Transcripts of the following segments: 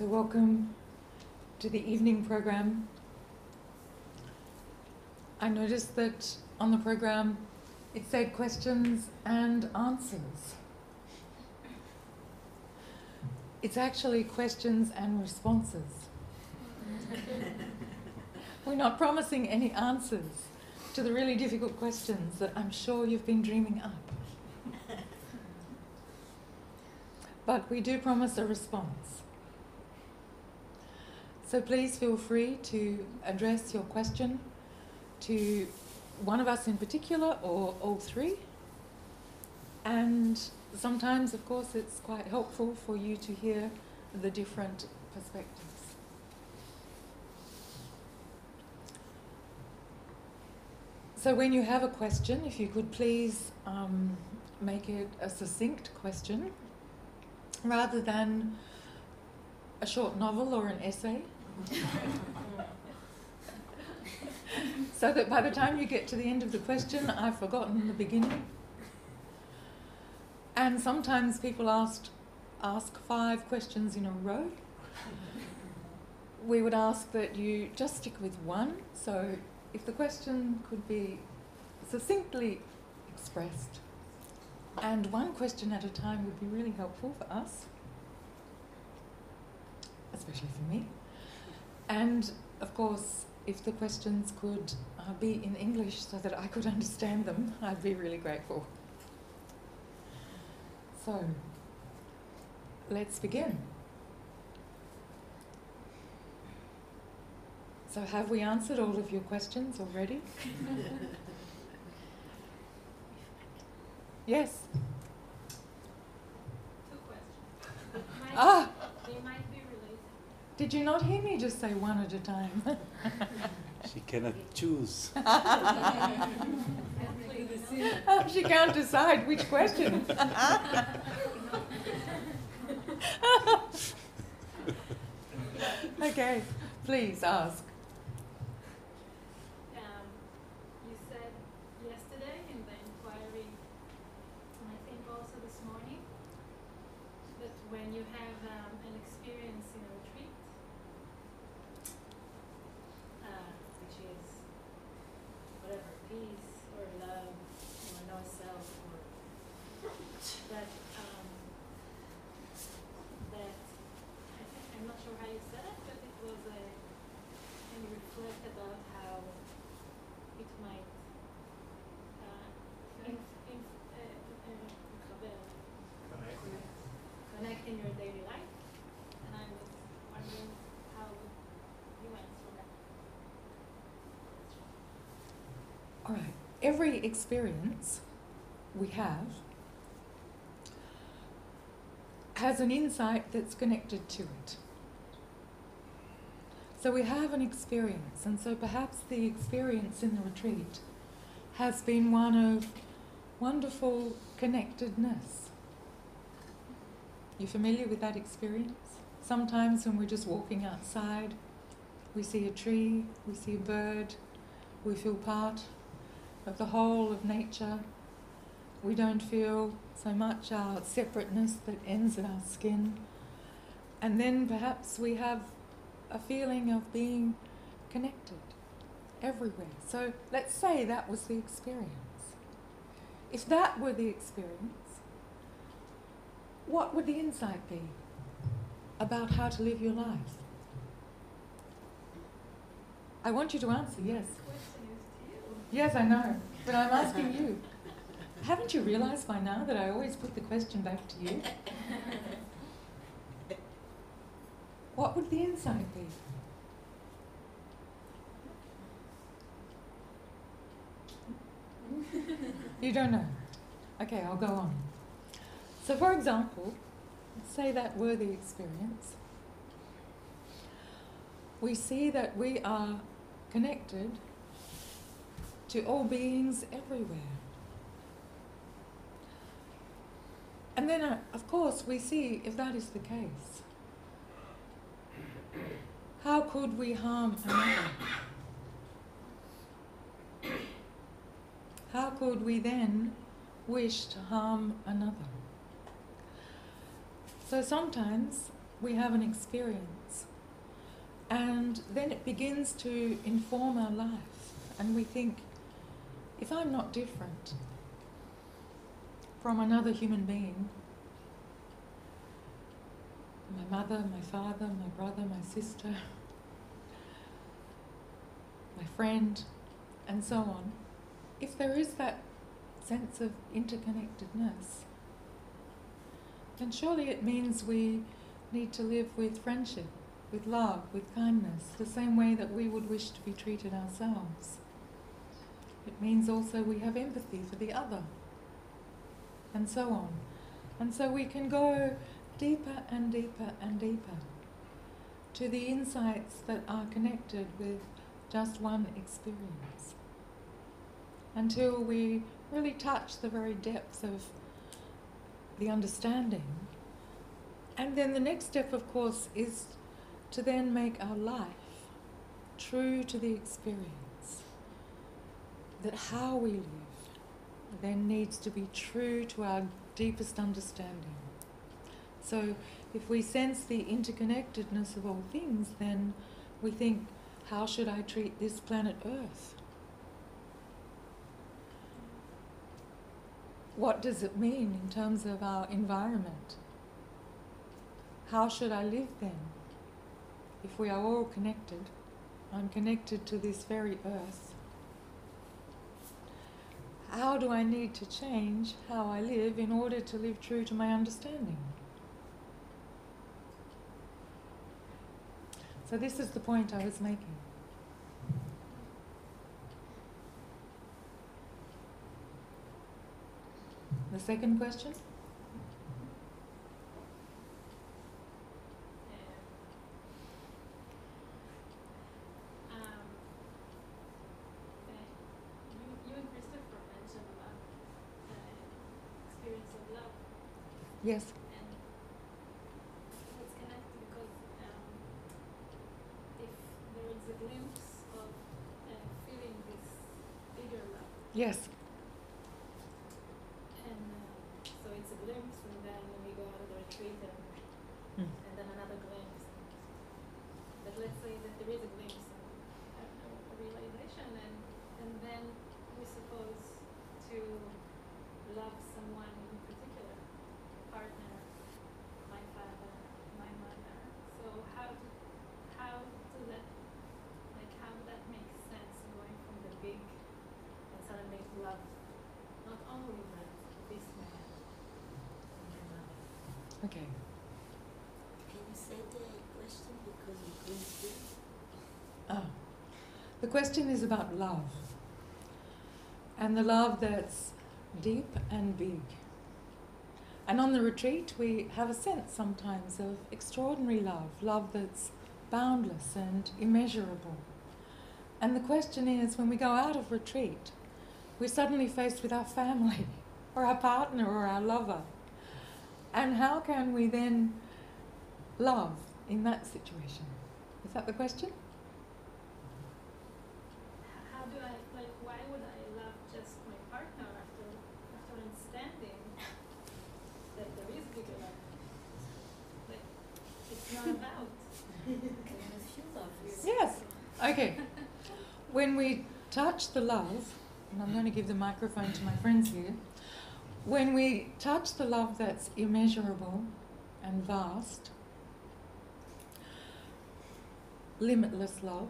So welcome to the evening program. I noticed that on the program it said questions and answers. It's actually questions and responses. We're not promising any answers to the really difficult questions that I'm sure you've been dreaming up. But we do promise a response. So please feel free to address your question to one of us in particular or all three. And sometimes, of course, it's quite helpful for you to hear the different perspectives. So when you have a question, if you could please make it a succinct question rather than a short novel or an essay. So that by the time you get to the end of the question, I've forgotten the beginning. And sometimes people ask 5 questions in a row. We would ask that you just stick with one. So if the question could be succinctly expressed, and one question at a time would be really helpful for us, especially for me. And of course, if the questions could be in English so that I could understand them, I'd be really grateful. So, let's begin. So have we answered all of your questions already? Yes? 2 questions. They might be related. Did you not hear me just say one at a time? She cannot choose. She can't decide which question. Okay, please ask. You said yesterday in the inquiry, and I think also this morning, that when you have an experience in a retreat, which is whatever, peace or love or no self, or that I'm not sure how you said it, but it was and you reflect about how it might connect in your daily life, and I was wondering how you answer that. All right. Every experience we have has an insight that's connected to it. So we have an experience, and so perhaps the experience in the retreat has been one of wonderful connectedness. You familiar with that experience? Sometimes when we're just walking outside, we see a tree, we see a bird, we feel part of the whole of nature. We don't feel so much our separateness that ends in our skin. And then perhaps we have a feeling of being connected everywhere. So let's say that was the experience. If that were the experience, what would the insight be about how to live your life? I want you to answer, yes. This question is to you. Yes, I know, but I'm asking you. Haven't you realised by now that I always put the question back to you? What would the insight be? You don't know? Okay, I'll go on. So for example, say that were the experience. We see that we are connected to all beings everywhere. And then, of course, we see if that is the case. How could we harm another? How could we then wish to harm another? So sometimes we have an experience. And then it begins to inform our life. And we think, if I'm not different from another human being, my mother, my father, my brother, my sister, my friend, and so on, if there is that sense of interconnectedness, then surely it means we need to live with friendship, with love, with kindness, the same way that we would wish to be treated ourselves. It means also we have empathy for the other, and so on. And so we can go deeper and deeper and deeper to the insights that are connected with just one experience, until we really touch the very depths of the understanding. And then the next step, of course, is to then make our life true to the experience. That how we live then needs to be true to our deepest understanding. So if we sense the interconnectedness of all things, then we think, how should I treat this planet Earth? What does it mean in terms of our environment? How should I live then? If we are all connected, I'm connected to this very Earth. How do I need to change how I live in order to live true to my understanding? So this is the point I was making. The second question? You and Christopher mentioned about experience of love. Yes. And it's connected because if there is a glimpse of feeling this bigger love. Yes. And so it's a glimpse, and then we go out of the retreat, and then another glimpse. But let's say that there is a glimpse of a realization, and then we're supposed to love someone in particular, a partner, my father, my mother. So how does that, like, how that makes sense, going from the big and suddenly love not only this man and my mother. Okay. Can you say the question because we couldn't hear? The question is about love. And the love that's deep and big. And on the retreat we have a sense sometimes of extraordinary love, love that's boundless and immeasurable. And the question is, when we go out of retreat, we're suddenly faced with our family, or our partner, or our lover. And how can we then love in that situation? Is that the question? How do I, like, why would I love just my partner after understanding that there is bigger love? Like, it's not about. Yes. Okay. When we touch the love, and I'm going to give the microphone to my friends here, when we touch the love that's immeasurable and vast, limitless love,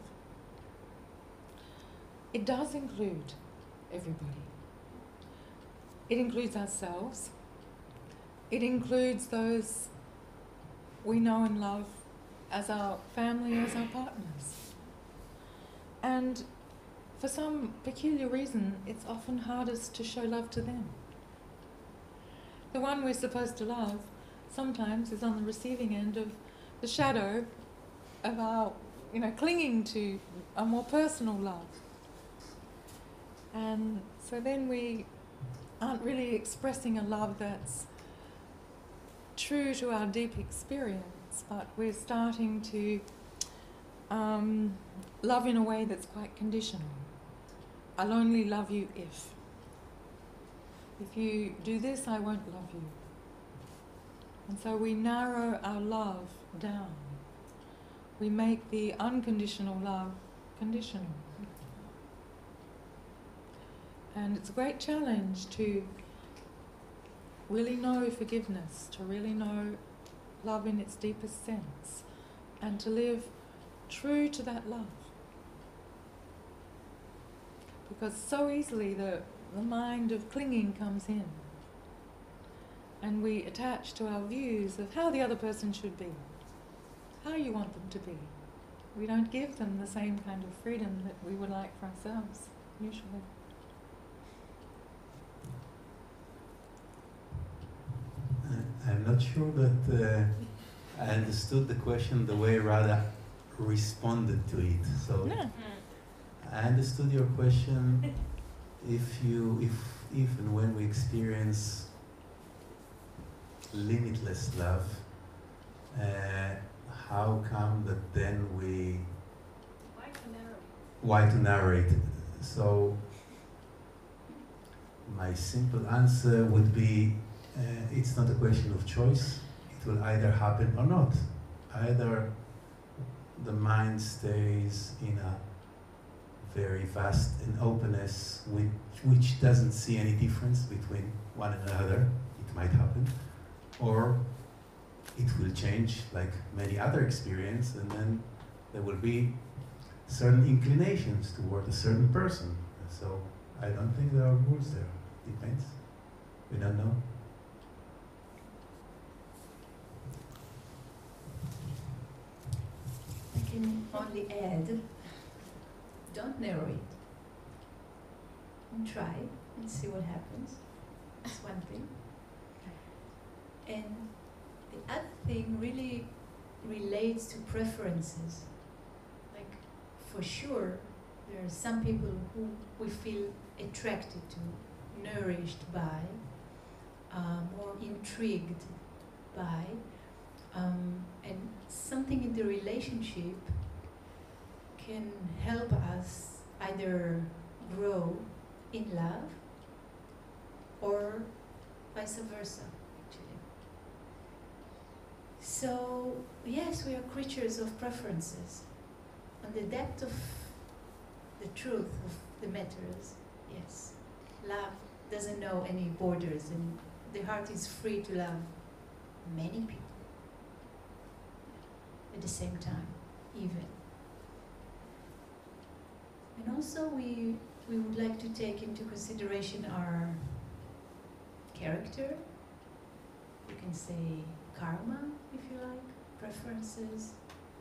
it does include everybody. It includes ourselves. It includes those we know and love as our family, as our partners. And for some peculiar reason, it's often hardest to show love to them. The one we're supposed to love sometimes is on the receiving end of the shadow of our, clinging to a more personal love. And so then we aren't really expressing a love that's true to our deep experience, but we're starting to love in a way that's quite conditional. I'll only love you if. If you do this, I won't love you. And so we narrow our love down. We make the unconditional love conditional. And it's a great challenge to really know forgiveness, to really know love in its deepest sense, and to live true to that love. Because so easily the mind of clinging comes in, and we attach to our views of how the other person should be, how you want them to be. We don't give them the same kind of freedom that we would like for ourselves, usually. I'm not sure that I understood the question the way Radha responded to it. So Yeah. I understood your question. If and when we experience limitless love, how come that then we why to narrate? So my simple answer would be, it's not a question of choice. It will either happen or not. Either the mind stays in a very vast and openness which doesn't see any difference between one and another. It might happen. Or it will change like many other experiences, and then there will be certain inclinations toward a certain person. So I don't think there are rules there. Depends. We don't know. I can only add, don't narrow it. And try and see what happens. That's one thing. And the other thing really relates to preferences. Like, for sure, there are some people who we feel attracted to, nourished by, more intrigued by, and something in the relationship can help us either grow in love or vice versa, actually. So, yes, we are creatures of preferences. On the depth of the truth of the matters, yes, love doesn't know any borders, and the heart is free to love many people at the same time, even. And also we would like to take into consideration our character, you can say karma, if you like, preferences,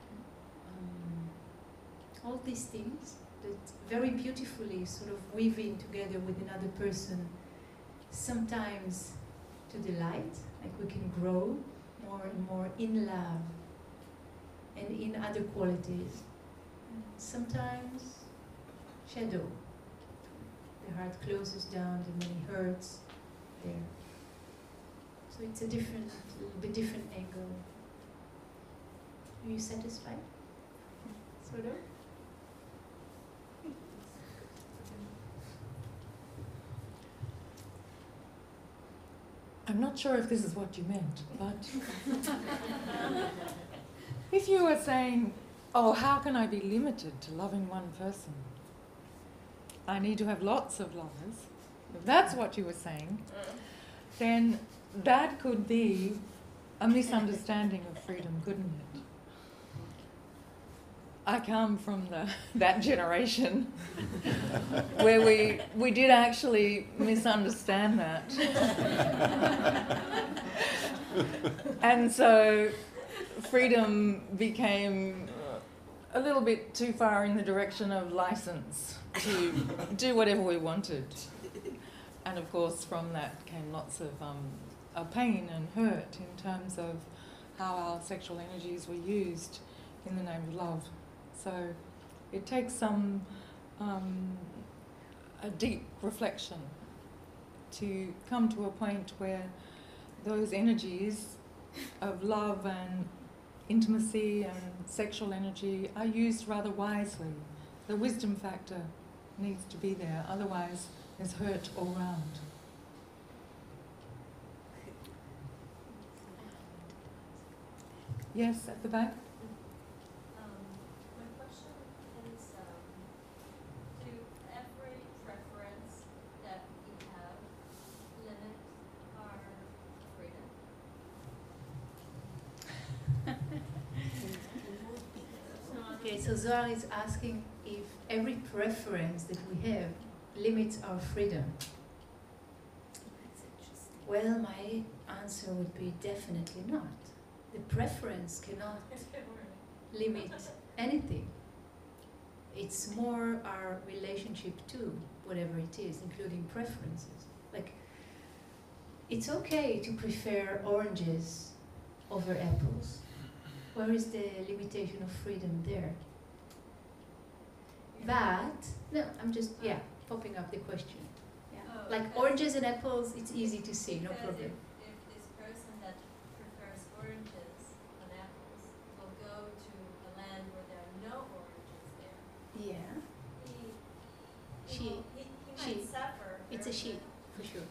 all these things that very beautifully sort of weave in together with another person, sometimes to delight, like we can grow more and more in love and in other qualities. Sometimes shadow. The heart closes down, the many hurts there. So it's a different, a little bit different angle. Are you satisfied? Sort of? I'm not sure if this is what you meant, but if you were saying, oh, how can I be limited to loving one person? I need to have lots of lovers. If that's what you were saying, then that could be a misunderstanding of freedom, couldn't it? I come from that generation where we did actually misunderstand that. And so freedom became a little bit too far in the direction of license to do whatever we wanted. And of course from that came lots of pain and hurt in terms of how our sexual energies were used in the name of love. So it takes some a deep reflection to come to a point where those energies of love and intimacy and sexual energy are used rather wisely. The wisdom factor needs to be there, otherwise there's hurt all round. Yes, at the back. My question is, do every preference that we have limit our freedom? Okay, so Zohar is asking if every preference that we have limits our freedom. That's interesting. Well, my answer would be definitely not. The preference cannot limit anything. It's more our relationship to whatever it is, including preferences. Like, it's okay to prefer oranges over apples. Where is the limitation of freedom there? But, no, I'm just, popping up the question. Yeah. Oh, Like because- oranges and apples, it's easy to see, no Because problem. If this person that prefers oranges on apples will go to a land where there are no oranges there, Yeah, he She. might suffer. it's a very she, much. for sure.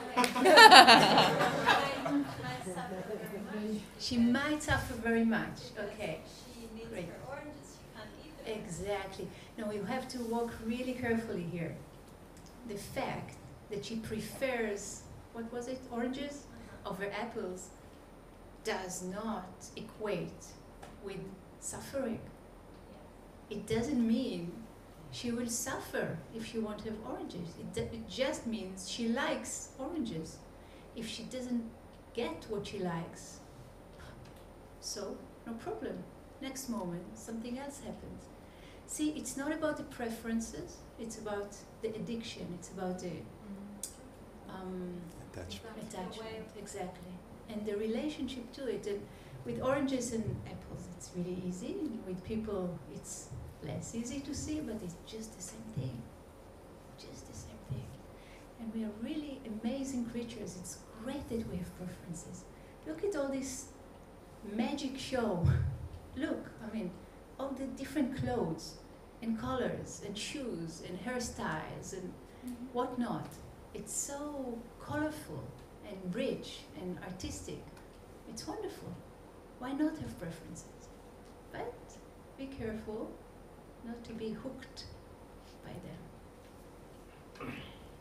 Might suffer very much. She might suffer very much, okay. She needs Great. her oranges, she can't eat them. Exactly. No, you have to walk really carefully here. The fact that she prefers, what was it, oranges over apples, does not equate with suffering. It doesn't mean she will suffer if she won't have oranges. It just means she likes oranges. If she doesn't get what she likes, so no problem. Next moment, something else happens. See, it's not about the preferences, it's about the addiction, it's about the Attachment. attachment, exactly. And the relationship to it. And with oranges and apples, it's really easy. And with people, it's less easy to see, but it's just the same thing. Just the same thing. And we are really amazing creatures. It's great that we have preferences. Look at all this magic show. Look, I mean, all the different clothes and colors and shoes and hairstyles and whatnot. It's so colorful and rich and artistic. It's wonderful. Why not have preferences? But be careful not to be hooked by them.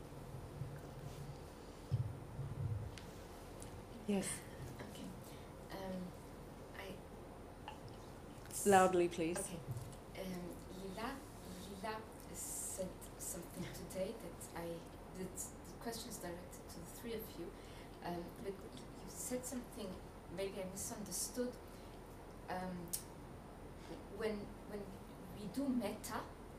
Yes, Okay. loudly, please. Okay. Lila said something today that the question is directed to the three of you. But you said something, maybe I misunderstood. When we do metta,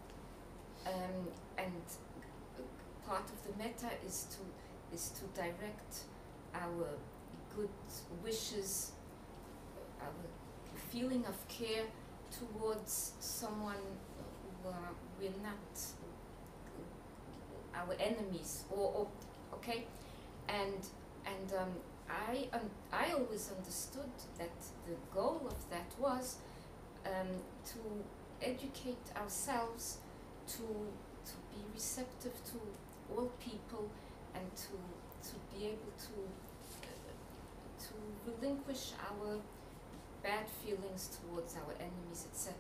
and part of the metta is to direct our good wishes, our feeling of care towards someone who we're not our enemies, or okay, and I always understood that the goal of that was to educate ourselves to be receptive to all people and to be able to relinquish our bad feelings towards our enemies, etc.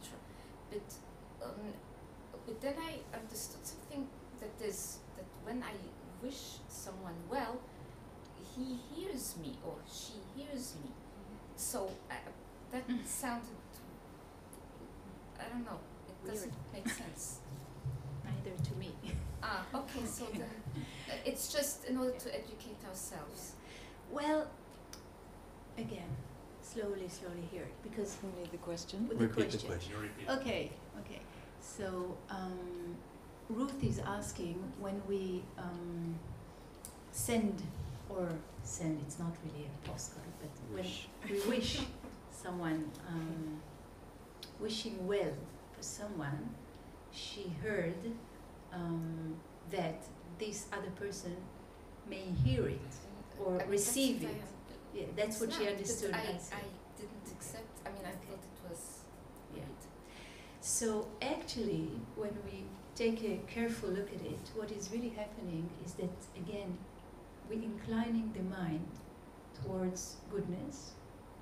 But then I understood something that when I wish someone well, he hears me or she hears me. So that sounded, I don't know, it doesn't make sense. Neither to me. Okay, so it's just in order to educate ourselves. Well, again, slowly here, because We need the question. with the Repeat the question. question. Okay. So Ruth is asking when we send, it's not really a postcard, but when we wish someone, wishing well for someone, she heard that this other person may hear it or I mean, receive that's it. what Yeah, that's what she But understood. I as- didn't accept. I mean, I Okay. thought it was. Yeah. So actually, when we take a careful look at it, what is really happening is that, again, we're inclining the mind towards goodness,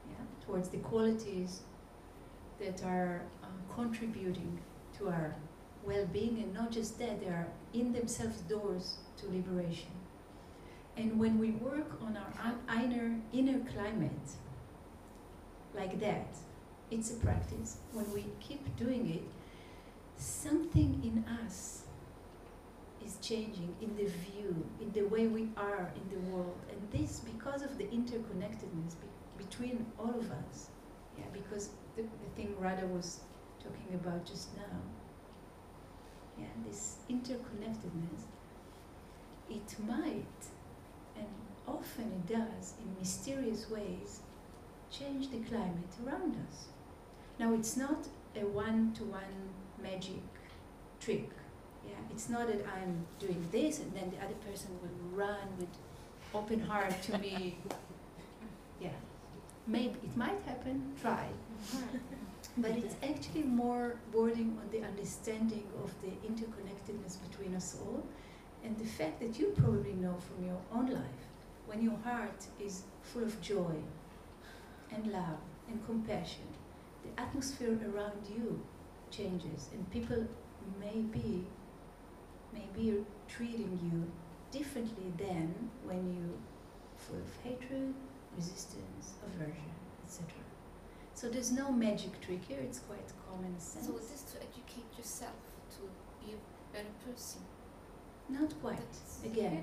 towards the qualities that are contributing to our well-being, and not just that, they are in themselves doors to liberation. And when we work on our inner climate like that, it's a practice. When we keep doing it, something in us is changing, in the view, in the way we are in the world. And this because of the interconnectedness between all of us. Yeah, because the thing Radha was talking about just now, yeah, this interconnectedness, it might, and often it does, in mysterious ways, change the climate around us. Now, it's not a one-to-one magic trick. Yeah, it's not that I'm doing this and then the other person will run with open heart to me. Yeah, maybe it might happen. Try. But it's actually more bordering on the understanding of the interconnectedness between us all, and the fact that you probably know from your own life, when your heart is full of joy and love and compassion, the atmosphere around you changes, and people may be treating you differently than when you full of hatred, resistance, aversion, etc. So there's no magic trick here, it's quite common sense. So is this to educate yourself to be a better person? Not quite. That's- Again,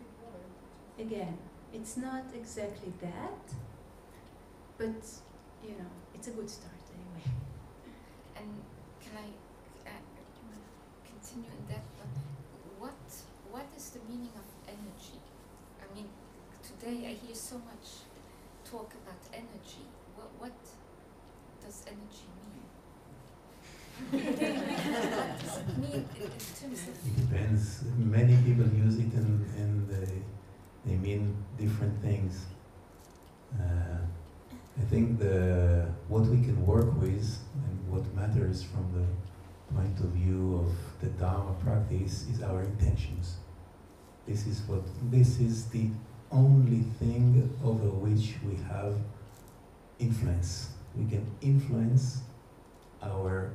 it's not exactly that, but you know, it's a good start anyway. And can I continue in that one? What is the meaning of energy? I mean, today I hear so much talk about energy. What does energy mean? What does it mean in terms of? It depends. Many people use it and they mean different things. I think what we can work with and what matters from the point of view of the Dharma practice is our intentions. This is the only thing over which we have influence. We can influence our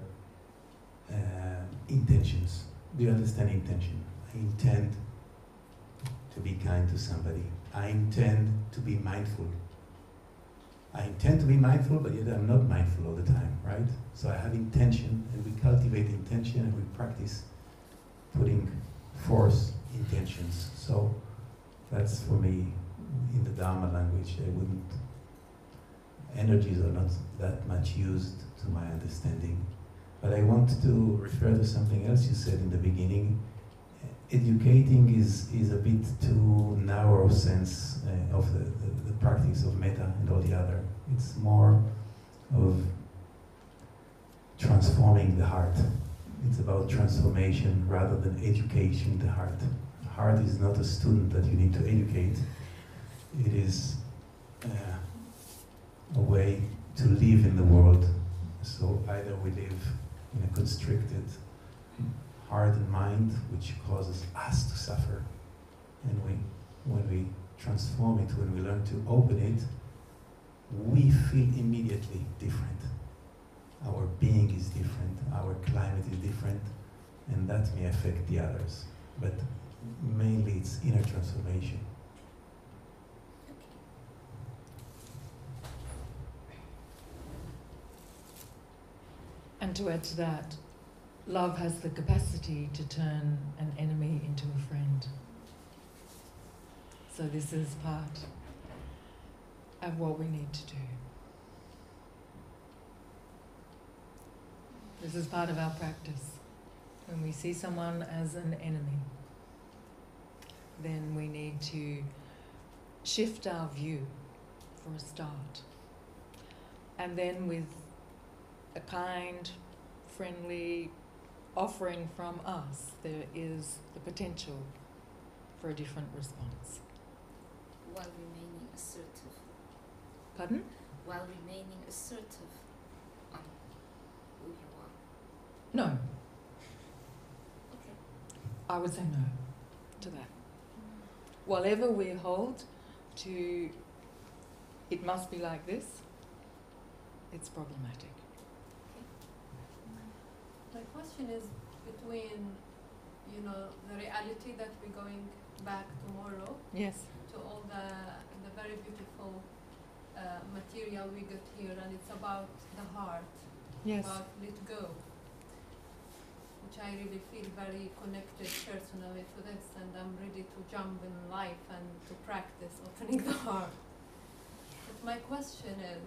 intentions. Do you understand intention? I intend to be kind to somebody. I intend to be mindful. I intend to be mindful, but yet I'm not mindful all the time, right? So I have intention, and we cultivate intention, and we practice putting forth intentions. So that's for me, in the Dharma language, energies are not that much used to my understanding. But I want to refer to something else you said in the beginning. Educating is a bit too narrow sense of the practice of metta and all the other. It's more of transforming the heart. It's about transformation rather than education the heart. The heart is not a student that you need to educate. It is a way to live in the world. So either we live in a constricted heart and mind, which causes us to suffer, and when we transform it, when we learn to open it, we feel immediately different. Our being is different, our climate is different, and that may affect the others. But mainly it's inner transformation. And to add to that, love has the capacity to turn an enemy into a friend. So this is part of what we need to do. This is part of our practice. When we see someone as an enemy, then we need to shift our view for a start. And then with a kind, friendly offering from us, there is the potential for a different response. While remaining assertive. Pardon? While remaining assertive on who you are. No. Okay. I would say no to that. Whatever we hold to, it must be like this, it's problematic. My question is between, you know, the reality that we're going back tomorrow Yes. to all the very beautiful material we got here, and it's about the heart, Yes. about let go, which I really feel very connected personally to this, and I'm ready to jump in life and to practice opening the heart. But my question is,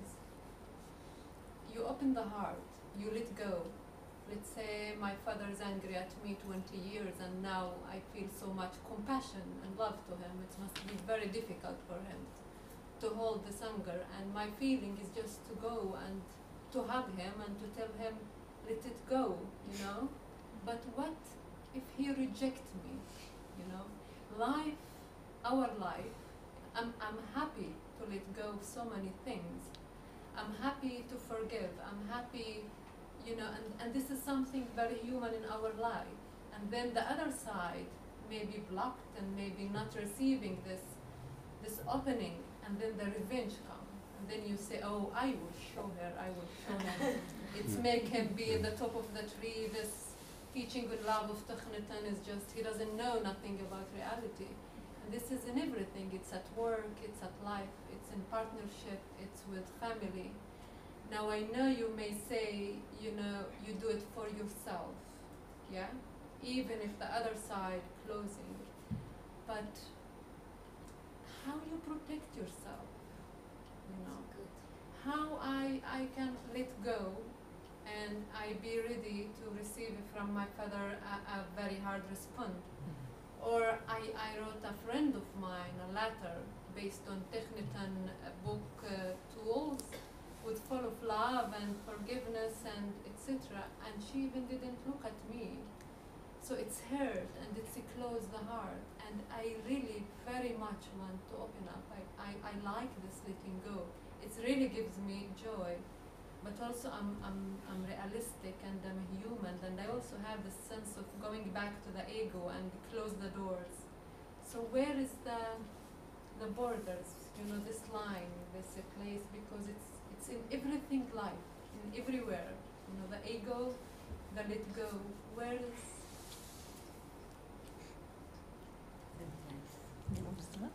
you open the heart, you let go. Let's say my father is angry at me 20 years and now I feel so much compassion and love to him. It must be very difficult for him to hold this anger, and my feeling is just to go and to hug him and to tell him, let it go, you know? But what if he rejects me, you know? Life, our life, I'm happy to let go of so many things. I'm happy to forgive. I'm happy, you know, and this is something very human in our life. And then the other side may be blocked and maybe not receiving this opening, and then the revenge comes. And then you say, oh, I will show her, I will show him. It's make him be at the top of the tree. This teaching with love of Tukhnetan is just, he doesn't know nothing about reality. And this is in everything. It's at work, it's at life, it's in partnership, it's with family. Now I know you may say, you know, you do it for yourself, yeah? Even if the other side closing. But how you protect yourself, you know? How I can let go and I be ready to receive from my father a very hard response. Or I wrote a friend of mine a letter based on Tukhnetan book tools with full of love and forgiveness and etc. And she even didn't look at me. So it's hurt and it's closed the heart. And I really very much want to open up. I like this letting go. It really gives me joy. But also I'm realistic and I'm human, and I also have this sense of going back to the ego and close the doors. So where is the borders, you know, this line, this place, because it's in everything life, in everywhere. You know, the ego, the let go, where is? You want to start?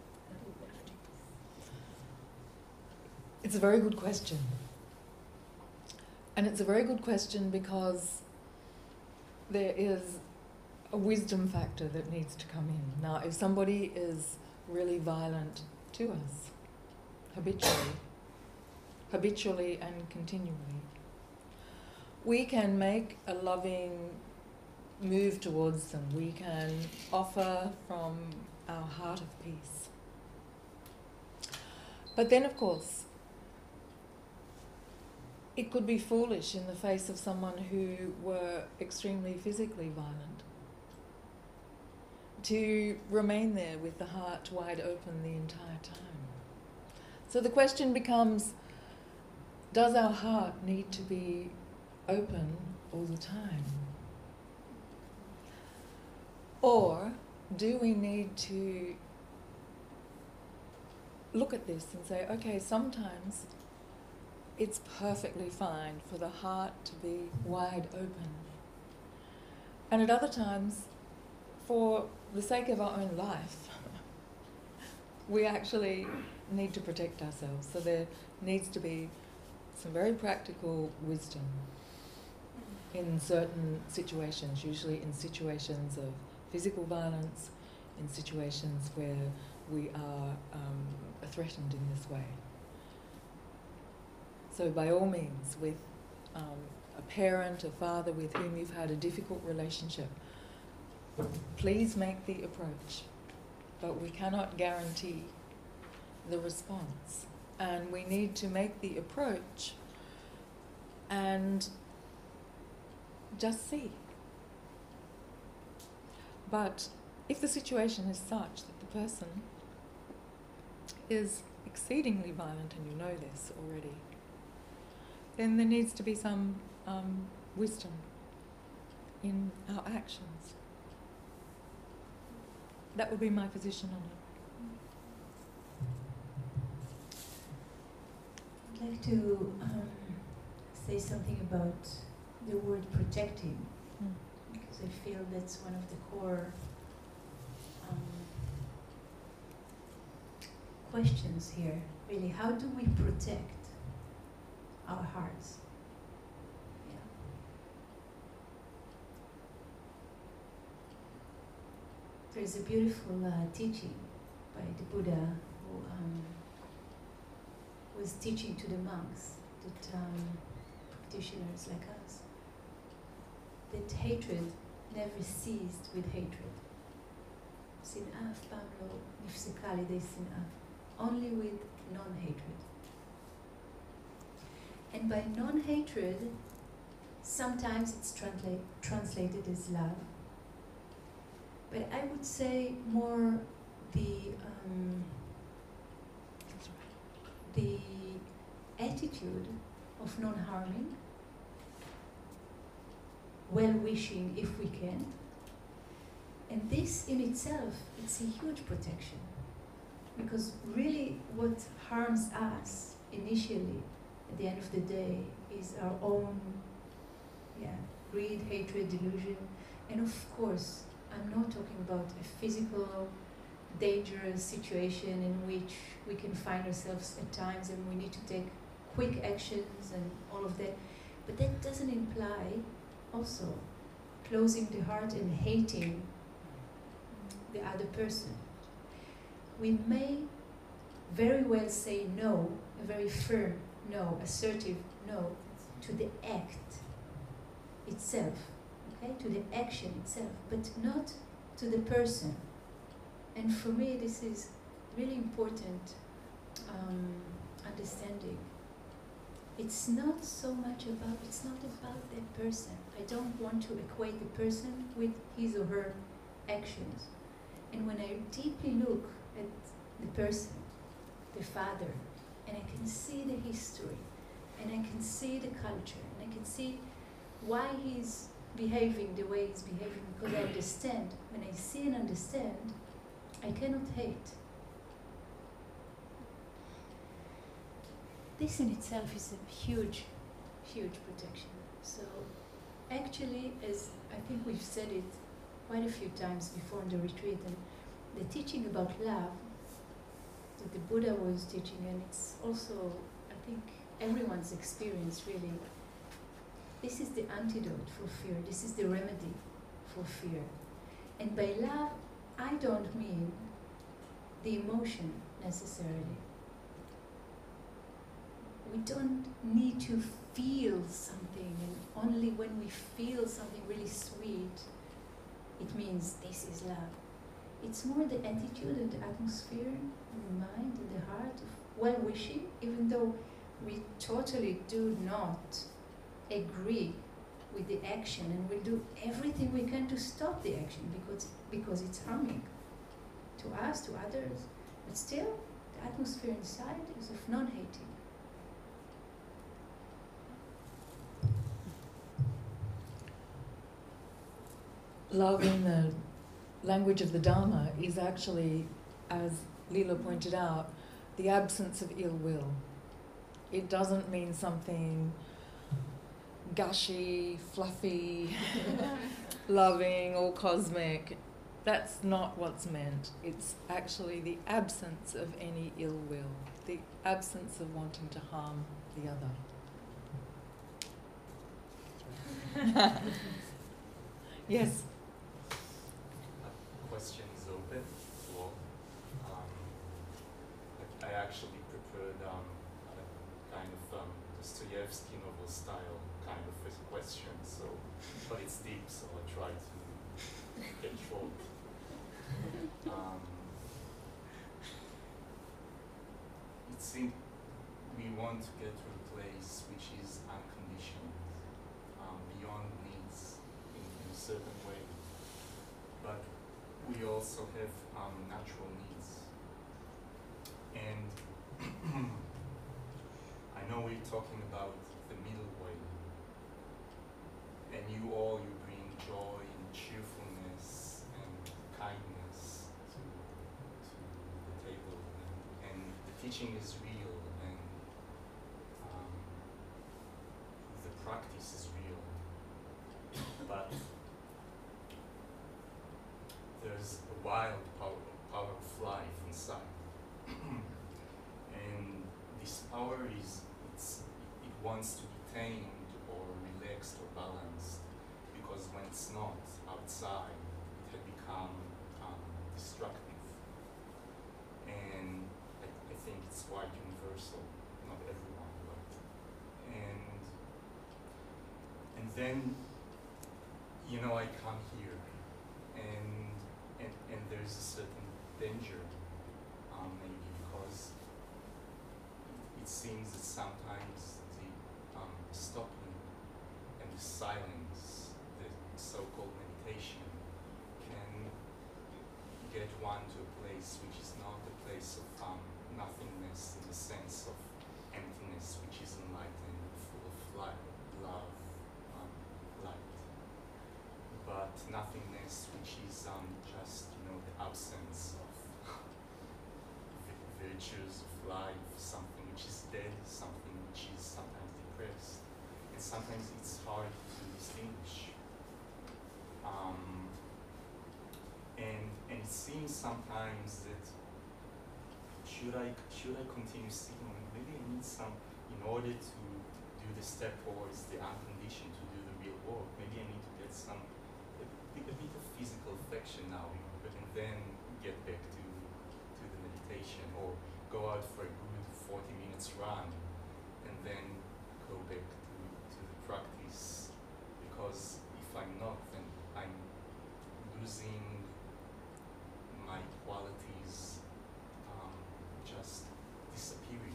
It's a very good question. And it's a very good question because there is a wisdom factor that needs to come in. Now, if somebody is really violent to us, habitually and continually, we can make a loving move towards them. We can offer from our heart of peace. But then, of course, it could be foolish in the face of someone who were extremely physically violent to remain there with the heart wide open the entire time. So the question becomes, does our heart need to be open all the time? Or do we need to look at this and say, okay, sometimes it's perfectly fine for the heart to be wide open. And at other times, for the sake of our own life, we actually need to protect ourselves. So there needs to be some very practical wisdom in certain situations, usually in situations of physical violence, in situations where we are threatened in this way. So by all means, with a parent, a father with whom you've had a difficult relationship, please make the approach. But we cannot guarantee the response. And we need to make the approach and just see. But if the situation is such that the person is exceedingly violent, and you know this already, then there needs to be some wisdom in our actions. That would be my position on it. I'd like to say something about the word protecting, Mm. because I feel that's one of the core questions here. Really, how do we protect our hearts? Yeah. There's a beautiful teaching by the Buddha who was teaching to the monks, that practitioners like us, that hatred never ceased with hatred. שנאה אף פעם לא נפסקה על ידי שנאה. Only with non-hatred. And by non-hatred, sometimes it's translated as love. But I would say more the attitude of non-harming, well-wishing if we can. And this in itself, it's a huge protection. Because really what harms us initially, at the end of the day, is our own greed, hatred, delusion. And of course, I'm not talking about a physical, dangerous situation in which we can find ourselves at times and we need to take quick actions and all of that. But that doesn't imply also closing the heart and hating the other person. We may very well say no, a very firm no, assertive no, to the act itself, okay, to the action itself, but not to the person. And for me, this is really important understanding. It's not so much about, it's not about that person. I don't want to equate the person with his or her actions. And when I deeply look at the person, the father, and I can see the history, and I can see the culture, and I can see why he's behaving the way he's behaving, because I understand. When I see and understand, I cannot hate. This in itself is a huge, huge protection. So actually, as I think we've said it quite a few times before in the retreat, and the teaching about love that the Buddha was teaching, and it's also, I think, everyone's experience really. This is the antidote for fear. This is the remedy for fear. And by love, I don't mean the emotion necessarily. We don't need to feel something, and only when we feel something really sweet, it means this is love. It's more the attitude and the atmosphere and the mind and the heart of well-wishing, even though we totally do not agree with the action, and we'll do everything we can to stop the action because it's harming to us, to others. But still, the atmosphere inside is of non-hating. Love in the language of the Dharma is actually, as Lila pointed out, the absence of ill will. It doesn't mean something gushy, fluffy, loving or cosmic. That's not what's meant. It's actually the absence of any ill will, the absence of wanting to harm the other. Yes? Question is open to all. I actually prepared a kind of Dostoevsky novel style kind of a question, so, but it's deep, so I'll try to get short. It seems we want to get to a place which is unconditioned, beyond needs in a certain way, but we also have natural needs. And I know we're talking about the middle way, and you bring joy and cheerfulness and kindness to the table, and the teaching is real, and wild power of life inside. And this power it wants to be tamed or relaxed or balanced, because when it's not outside, it had become destructive. And I think it's quite universal, not everyone, but and then, you know, I come here, and there's a certain danger, maybe because it seems that sometimes the stopping and the silence, the so-called meditation, can get one to a place which is not a place of nothingness in the sense of emptiness, which is enlightened, full of light, love, light, but nothingness which is just, you know, the absence of virtues of life, something which is dead, something which is sometimes depressed, and sometimes it's hard to distinguish. And it seems sometimes that should I continue sitting? Maybe I need some, in order to do the step towards the unconditioned, to do the real work. Maybe I need to get a bit of physical affection now, you know, but and then get back to the meditation, or go out for a good 40 minutes run, and then go back to the practice. Because if I'm not, then I'm losing my qualities, just disappearing.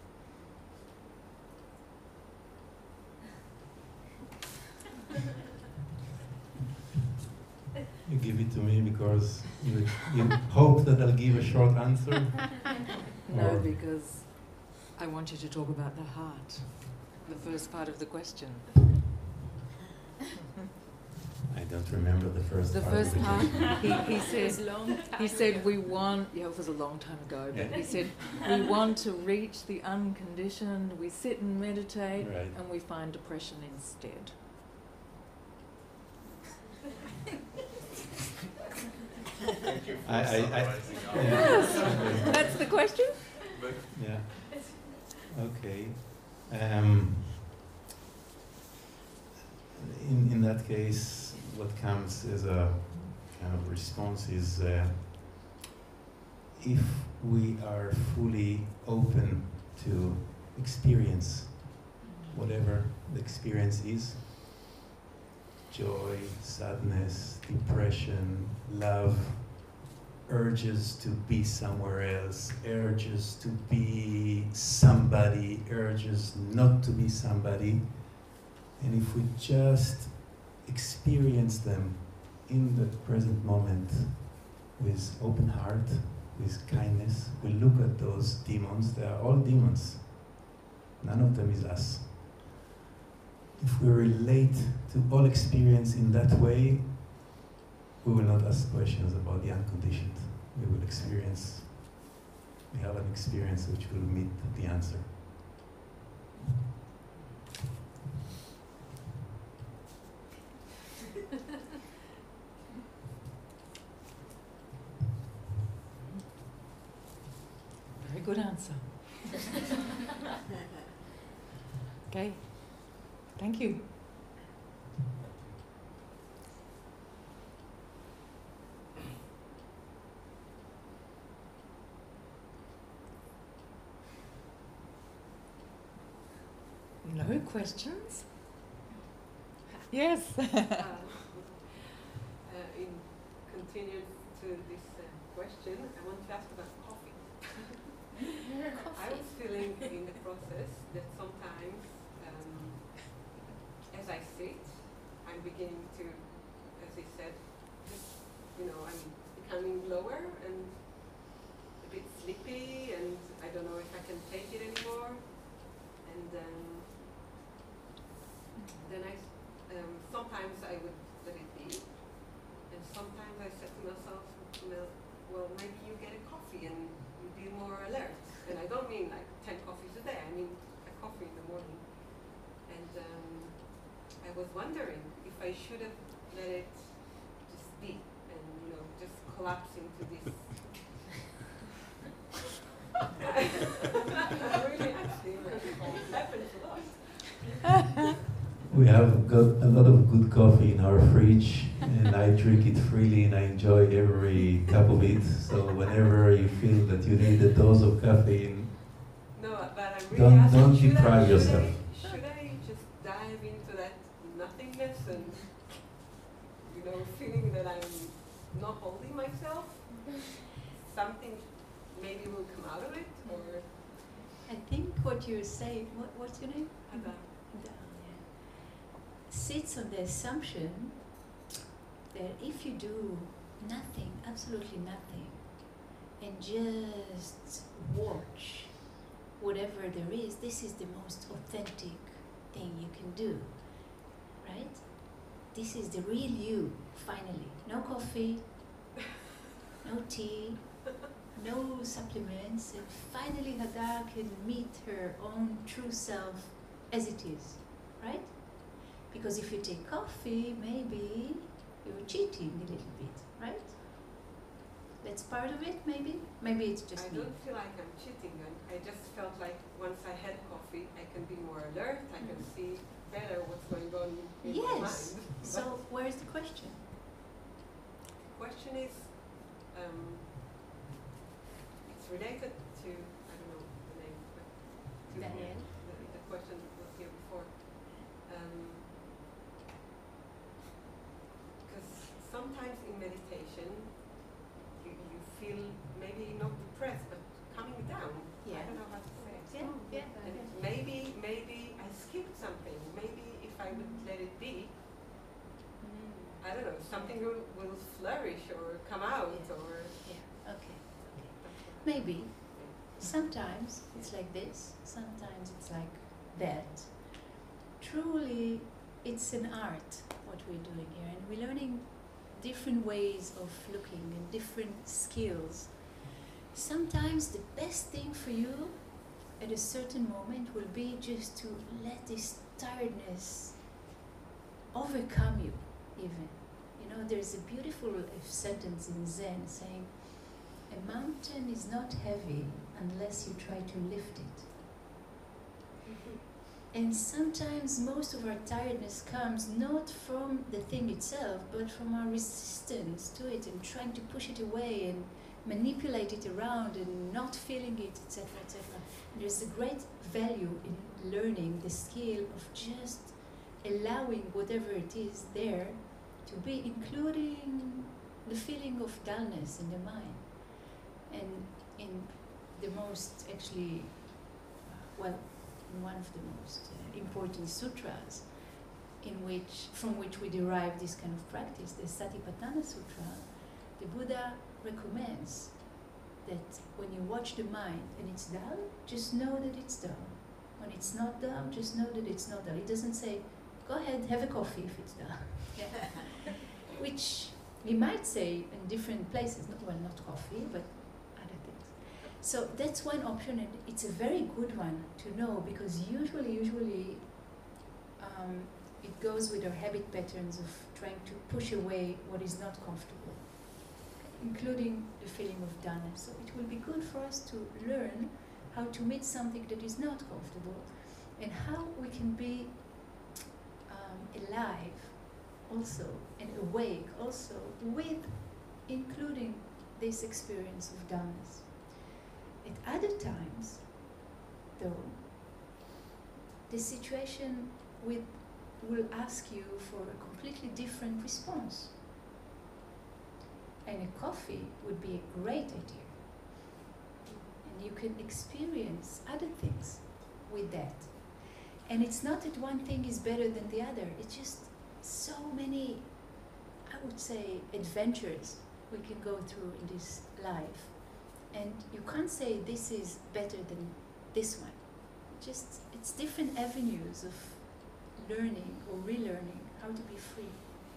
You give it to me because you hope that I'll give a short answer? No, Or- because I want you to talk about the heart, the first part of the question. I don't remember the first The part. first of the part, question. he said we want, yeah, it was a long time ago, but Yeah. he said we want to reach the unconditioned, we sit and meditate, Right. and we find depression instead. Thank you for I- summarizing our Yes. Okay. That's the question? But Yeah. Okay. In that case, what comes as a kind of response is if we are fully open to experience whatever the experience is, joy, sadness, depression, love, urges to be somewhere else, urges to be somebody, urges not to be somebody. And if we just experience them in the present moment with open heart, with kindness, we look at those demons, they are all demons. None of them is us. If we relate to all experience in that way, we will not ask questions about the unconditioned. We will experience, we have an experience which will meet the answer. Very good answer. Okay, thank you. No questions? Yes. In continued to this question, I want to ask about coffee. I was feeling in the process that sometimes, as I sit, I'm beginning to, as he said, just, I'm becoming lower and a bit sleepy, and I don't know if I can take it anymore. And then sometimes I would let it be, and sometimes I said to myself, well, maybe you get a coffee and you be more alert. And I don't mean like 10 coffees a day, I mean a coffee in the morning. And I was wondering if I should have let it just be and, just collapse into this. Really, actually, it happens a lot. We have got a lot of good coffee in our fridge, and I drink it freely, and I enjoy every cup of it. So whenever you feel that you need a dose of caffeine, No, but I'm really asking, don't should deprive I yourself. just dive into that nothingness and, feeling that I'm not holding myself? Something maybe will come out of it, or I think what you're saying, what's your name? Ada. Sits on the assumption that if you do nothing, absolutely nothing, and just watch whatever there is, this is the most authentic thing you can do, right? This is the real you, finally. No coffee, no tea, no supplements, and finally Hadar can meet her own true self as it is, right? Because if you take coffee, maybe you're cheating a little bit, right? That's part of it, maybe? Maybe it's just me. I don't feel like I'm cheating. I just felt like once I had coffee, I can be more alert, I can see better what's going on in my mind. Yes. So where's the question? The question is, it's related to, I don't know the name, but to Daniel. the question that was here before. Because sometimes in meditation, you feel maybe not depressed, but coming down. I don't know how to say it. And maybe I skipped something. Maybe if I would let it be, I don't know, something will flourish or come out or. Okay. Maybe. Sometimes it's like this, sometimes it's like that. Truly, it's an art, what we're doing here, and we're learning different ways of looking and different skills. Sometimes the best thing for you at a certain moment will be just to let this tiredness overcome you, even. There's a beautiful sentence in Zen saying, a mountain is not heavy unless you try to lift it. And sometimes most of our tiredness comes not from the thing itself, but from our resistance to it and trying to push it away and manipulate it around and not feeling it, etc., etc. There's a great value in learning the skill of just allowing whatever it is there to be, including the feeling of dullness in the mind. And in the most, actually, in one of the most important sutras, from which we derive this kind of practice, the Satipatthana Sutra, the Buddha recommends that when you watch the mind and it's dull, just know that it's dull. When it's not dull, just know that it's not dull. It doesn't say, go ahead, have a coffee if it's dull. Which he might say in different places, not coffee, but other things. So that's one option, and it's a very good one to know, because usually it goes with our habit patterns of trying to push away what is not comfortable, including the feeling of dullness. So it will be good for us to learn how to meet something that is not comfortable, and how we can be alive also and awake also with including this experience of dullness. At other times, though, the situation will ask you for a completely different response. And a coffee would be a great idea. And you can experience other things with that. And it's not that one thing is better than the other. It's just so many, I would say, adventures we can go through in this life. And you can't say this is better than this one. Just, it's different avenues of learning or relearning how to be free.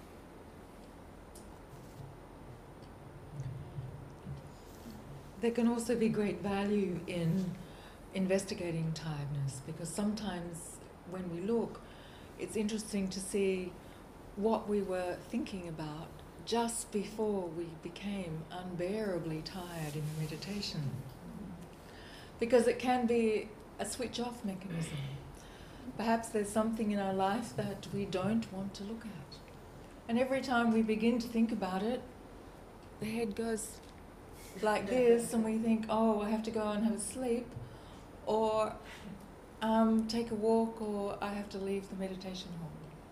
There can also be great value in investigating tiredness, because sometimes when we look, it's interesting to see what we were thinking about just before we became unbearably tired in meditation. Because it can be a switch off mechanism. Perhaps there's something in our life that we don't want to look at. And every time we begin to think about it, the head goes like this and we think, oh, I have to go and have a sleep, or take a walk, or I have to leave the meditation hall.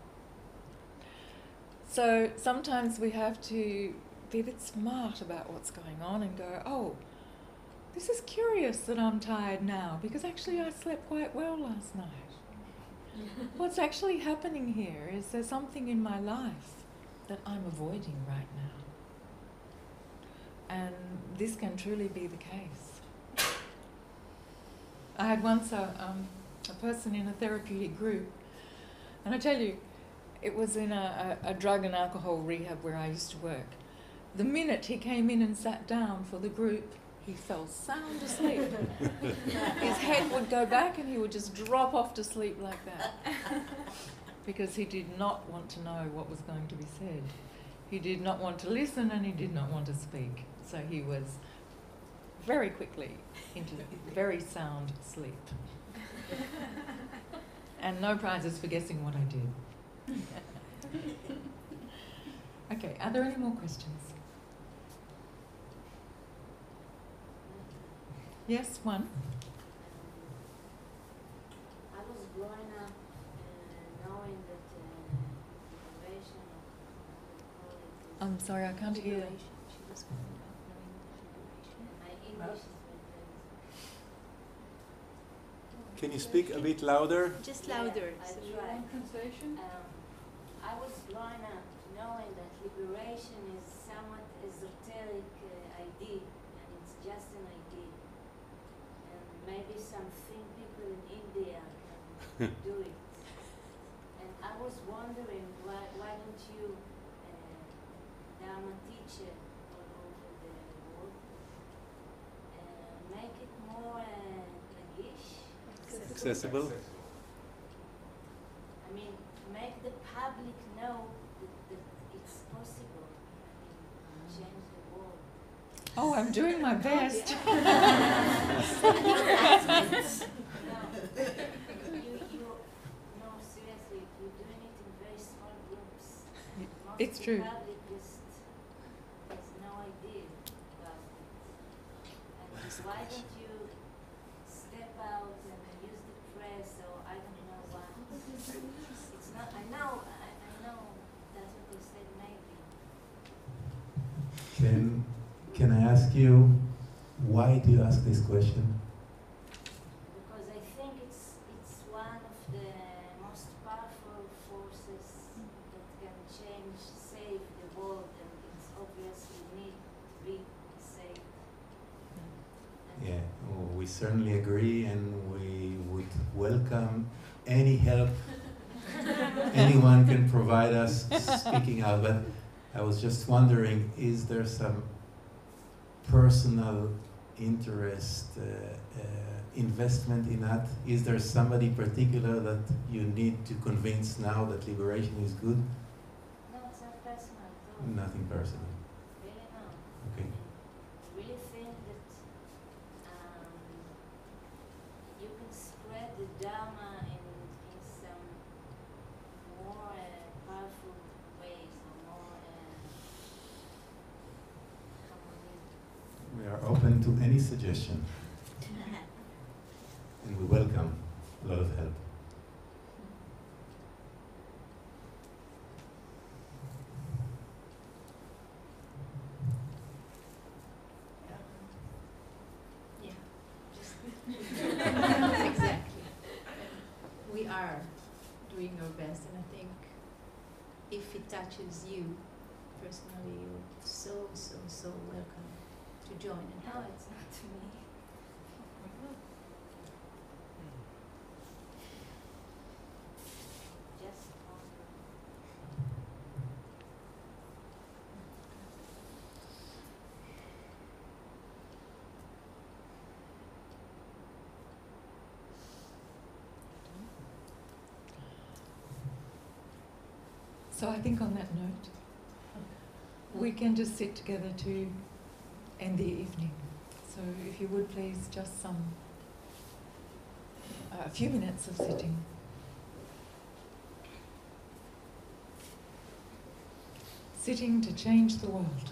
So sometimes we have to be a bit smart about what's going on and go, oh, this is curious that I'm tired now, because actually I slept quite well last night. What's actually happening here? Is there something in my life that I'm avoiding right now? And this can truly be the case. I had once a person in a therapeutic group, and I tell you, it was in a drug and alcohol rehab where I used to work. The minute he came in and sat down for the group, he fell sound asleep. His head would go back and he would just drop off to sleep like that. Because he did not want to know what was going to be said. He did not want to listen and he did not want to speak. So he was very quickly into very sound sleep. And no prizes for guessing what I did. Okay, are there any more questions? Yes, one. I was growing up knowing that liberation of I'm sorry, I can't hear. She was growing up knowing that liberation. My English is very bad. Can you speak a bit louder? Just louder. I try. Translation? I was growing up knowing that liberation is somewhat esoteric idea, and it's just an idea. And maybe something people in India can do it. And I was wondering why don't you, Dharma teacher all over the world, make it more nagish? Accessible? I mean, make the public know that it's possible. I mean, change the world. Oh, I'm doing my best. No, seriously, you're doing it in very small groups. Most It's of true. the public just has no idea about it. And why don't you step out and use the press, or I don't know what. It's not, I know that's what they said maybe. Can I ask you, why do you ask this question? Because I think it's one of the most powerful forces that can change, save the world, and it's obviously need to be saved. And Yeah, well, we certainly agree, and we would welcome any help anyone can provide us speaking out. But I was just wondering, is there some personal interest, investment in that? Is there somebody particular that you need to convince now that liberation is good? no, it's not personal at all. Nothing personal. Really not. Okay. I really think that you can spread the Dharma in some more powerful ways, or more We are open to any suggestion, and we welcome a lot of help. Yeah, just exactly. We are doing our best, and I think if it touches you personally, you're so welcome to join and no, help. it's not to me. Just So I think on that note, we can just sit together to end the evening. So if you would please, just a few minutes of sitting. Sitting to change the world.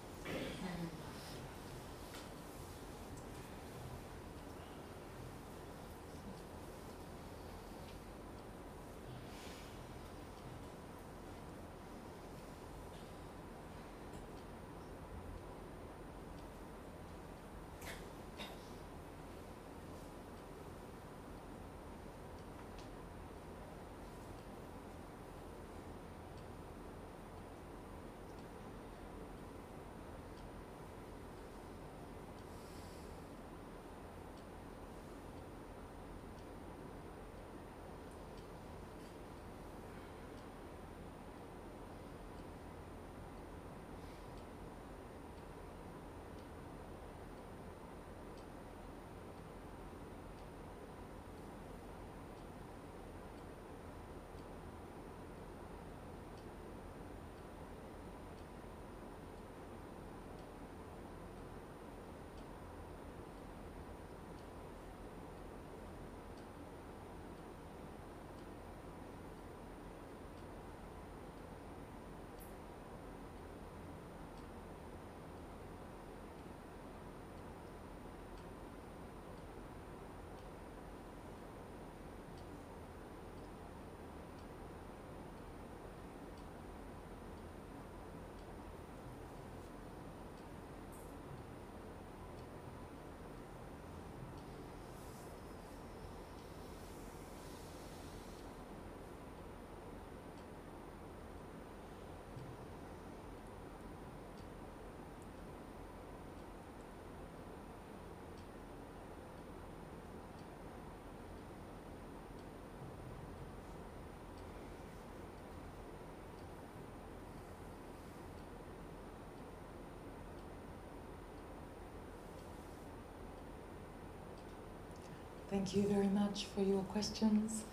Thank you very much for your questions,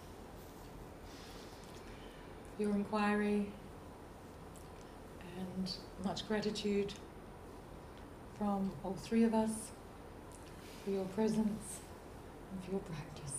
your inquiry, and much gratitude from all three of us for your presence and for your practice.